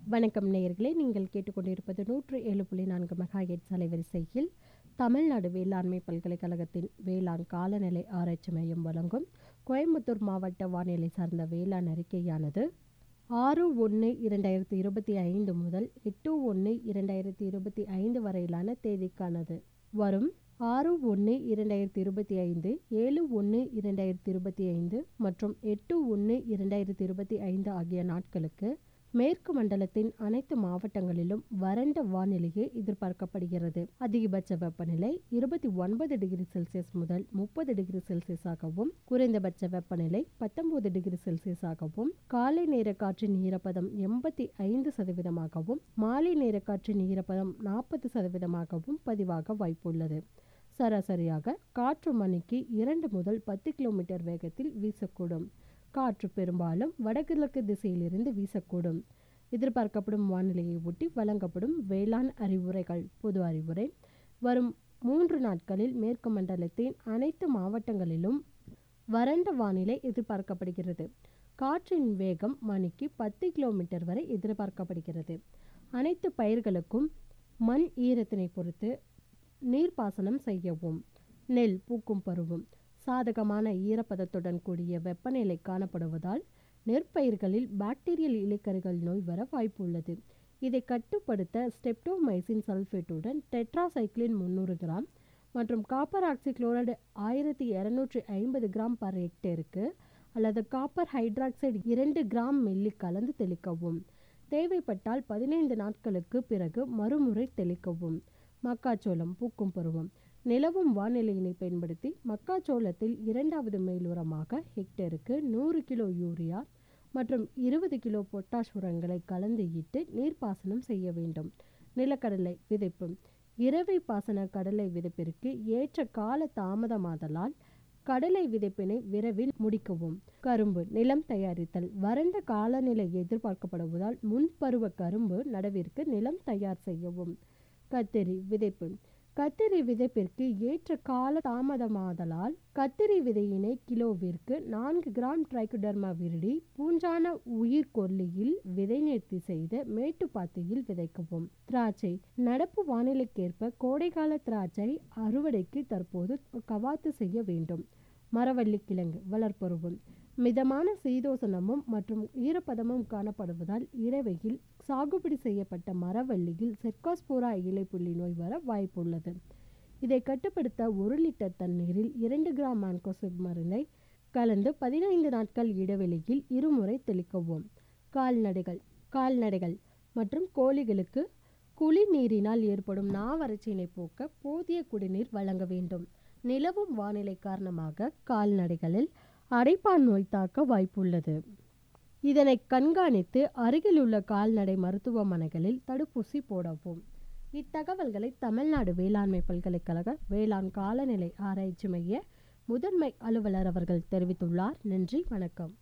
வணக்கம் நேயர்களே, நீங்கள் கேட்டுக்கொண்டிருப்பது 107.4 மெகாஹெர்ட்ஸ் அலைவரிசையில் தமிழ்நாடு வேளாண்மை பல்கலைக்கழகத்தின் வேளாண் காலநிலை ஆராய்ச்சி மையம் வழங்கும் கோயம்புத்தூர் மாவட்ட வானிலை சார்ந்த வேளாண் அறிக்கையானது 6/1/2025 முதல் 8/1/2025 வரையிலான தேதிக்கானது. வரும் 6/1/2025, 7/1/2025 மற்றும் 8/1/2025 ஆகிய நாட்களுக்கு மேற்கு மண்டலத்தின் அனைத்து மாவட்டங்களிலும் வறண்ட வானிலையே எதிர்பார்க்கப்படுகிறது. அதிகபட்ச வெப்பநிலை 29 டிகிரி செல்சியஸ் முதல் 30 டிகிரி செல்சியஸாகவும், குறைந்தபட்ச வெப்பநிலை 19 டிகிரி செல்சியஸாகவும், காலை நேர காற்றின் ஈரப்பதம் 85% மாலை நேர காற்றின் ஈரப்பதம் 40% பதிவாக வாய்ப்புள்ளது. சராசரியாக காற்று மணிக்கு 2 முதல் 10 கிலோமீட்டர் வேகத்தில் வீசக்கூடும். காற்று பெரும்பாலும் வடகிழக்கு திசையிலிருந்து வீசக்கூடும். எதிர்பார்க்கப்படும் வானிலையை ஒட்டி வழங்கப்படும் வேளாண் அறிவுரைகள். பொது அறிவுரை: வரும் 3 நாட்களில் மேற்கு மண்டலத்தின் அனைத்து மாவட்டங்களிலும் வறண்ட வானிலை எதிர்பார்க்கப்படுகிறது. காற்றின் வேகம் மணிக்கு 10 கிலோமீட்டர் வரை எதிர்பார்க்கப்படுகிறது. அனைத்து பயிர்களுக்கும் மண் ஈரத்தினை பொறுத்து நீர்ப்பாசனம் செய்யவும். நெல் பூக்கும் பருவம். சாதகமான ஈரப்பதத்துடன் கூடிய வெப்பநிலை காணப்படுவதால் நெற்பயிர்களில் பாக்டீரியல் இலைக்கருகள் நோய் வர வாய்ப்பு உள்ளது. இதை கட்டுப்படுத்த ஸ்ட்ரெப்டோமைசின் சல்ஃபேட்டுடன் டெட்ராசைக்ளின் 300 கிராம் மற்றும் காப்பர் ஆக்சிக்ளோரைடு 1250 கிராம் பர் ஹெக்டேருக்கு அல்லது காப்பர் ஹைட்ராக்சைடு 2 கிராம் மில்லி கலந்து தெளிக்கவும். தேவைப்பட்டால் 15 நாட்களுக்கு பிறகு மறுமுறை தெளிக்கவும். மக்காச்சோளம் பூக்கும் பருவம். நிலவும் வானிலையினை பயன்படுத்தி மக்காச்சோளத்தில் 2வது மேலுரமாக ஹெக்டேருக்கு 100 கிலோ யூரியா மற்றும் 20 கிலோ பொட்டாஷ் உரங்களை கலந்து இட்டு நீர்ப்பாசனம் செய்ய வேண்டும். நிலக்கடலை விதைப்பு. இரவை பாசன கடலை விதைப்பிற்கு ஏற்ற கால தாமதமாதலால் கடலை விதைப்பினை விரைவில் முடிக்கவும். கரும்பு நிலம் தயாரித்தல். வறண்ட காலநிலை எதிர்பார்க்கப்படுவதால் முன்பருவ கரும்பு நடவிற்கு நிலம் தயார் செய்யவும். கத்திரி விதைப்பு. கத்திரி விதைப்பிற்கு ஏற்ற கால தாமதமாதலால் கத்திரி விதையினை கிலோவிற்கு 4 கிராம் ட்ரைகோடர்மா விரிடி பூஞ்சான உயிர்கொல்லியில் விதை நேர்த்தி செய்து மேட்டுப்பாத்தியில் விதைக்கவும். திராட்சை. நடப்பு வானிலைக்கேற்ப கோடைகால திராட்சை அறுவடைக்கு தற்போது கவாத்து செய்ய வேண்டும். மரவள்ளி கிழங்கு வளர்ப்பருவம். மிதமான சீதோசனமும் மற்றும் ஈரப்பதமும் காணப்படுவதால் இரவையில் சாகுபடி செய்யப்பட்ட மரவள்ளியில் செர்கோஸ்போரா இலைப்புள்ளி நோய் வர வாய்ப்புள்ளது. இதை கட்டுப்படுத்த 1 லிட்டர் தண்ணீரில் 2 கிராம் மான்கோசெப் மருந்தை கலந்து 15 நாட்கள் இடைவெளியில் இருமுறை தெளிக்கவும். கால்நடைகள் மற்றும் கோழிகளுக்கு குளிநீரினால் ஏற்படும் நாவறட்சியினை போக்க போதிய குடிநீர் வழங்க வேண்டும். நிலவும் வானிலை காரணமாக கால்நடைகளில் அடைப்பான் நோய் தாக்க வாய்ப்புள்ளது. இதனை கண்காணித்து அருகில் உள்ள கால்நடை மருத்துவமனைகளில் தடுப்பூசி போடவும். இத்தகவல்களை தமிழ்நாடு வேளாண்மை பல்கலைக்கழக வேளாண் காலநிலை ஆராய்ச்சி மைய முதன்மை அலுவலர் அவர்கள் தெரிவித்துள்ளார். நன்றி, வணக்கம்.